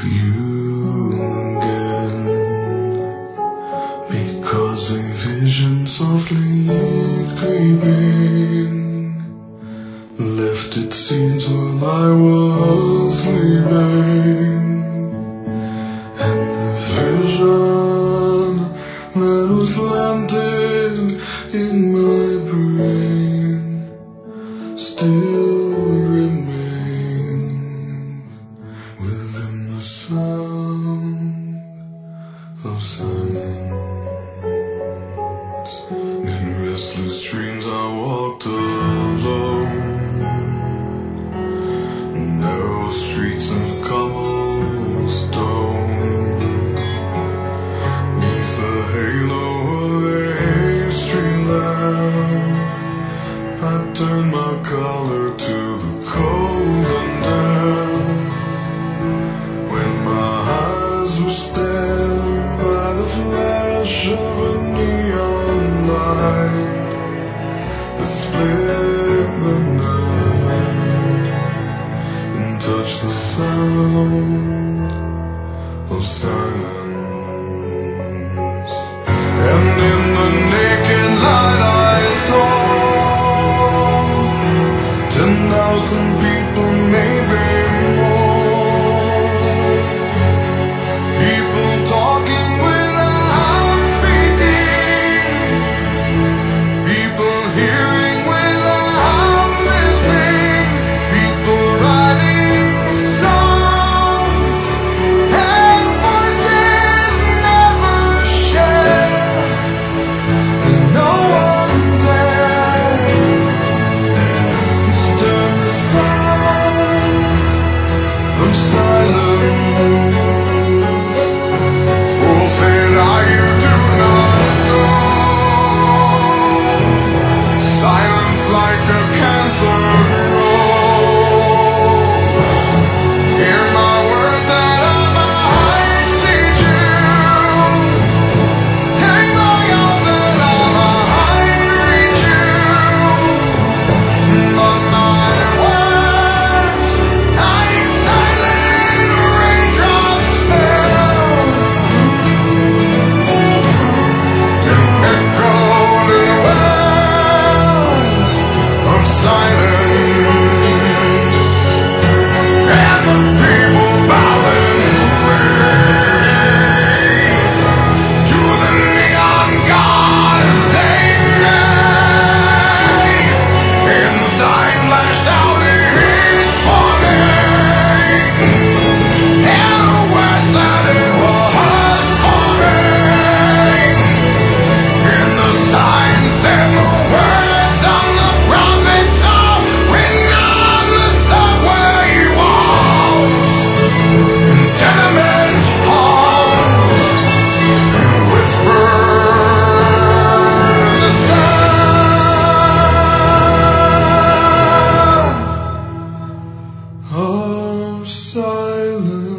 you again, because a vision softly creeping left its seeds while I was sleeping, and the vision that was planted in my brain still remains within the sound of silence. In restless dreams I walked alone, narrow streets of cobblestone, neath the halo of a street lamp. I turned my collar to the cold and damp, when my eyes were stared by the flash of a neon light that split the night and touched the sound of silence. And in the naked light I saw 10,000 people, maybe more. People talking without speaking, people hearing without listening, people writing songs and voices never shared, and no one dared disturb the sound of silence. Fool said I, you do not know. Silence like a cancer grows. Hear my words that I might teach you. Take my arms that I might reach you. But my words, like silent raindrops fell, and echoed in the wells of silence, and the people bowing to the neon god they made. And the sign flashed out his warning, and the words that it was forming. And the sign said the words of the prophets are written on the subway walls, and tenement halls, and whispered the sound of silence.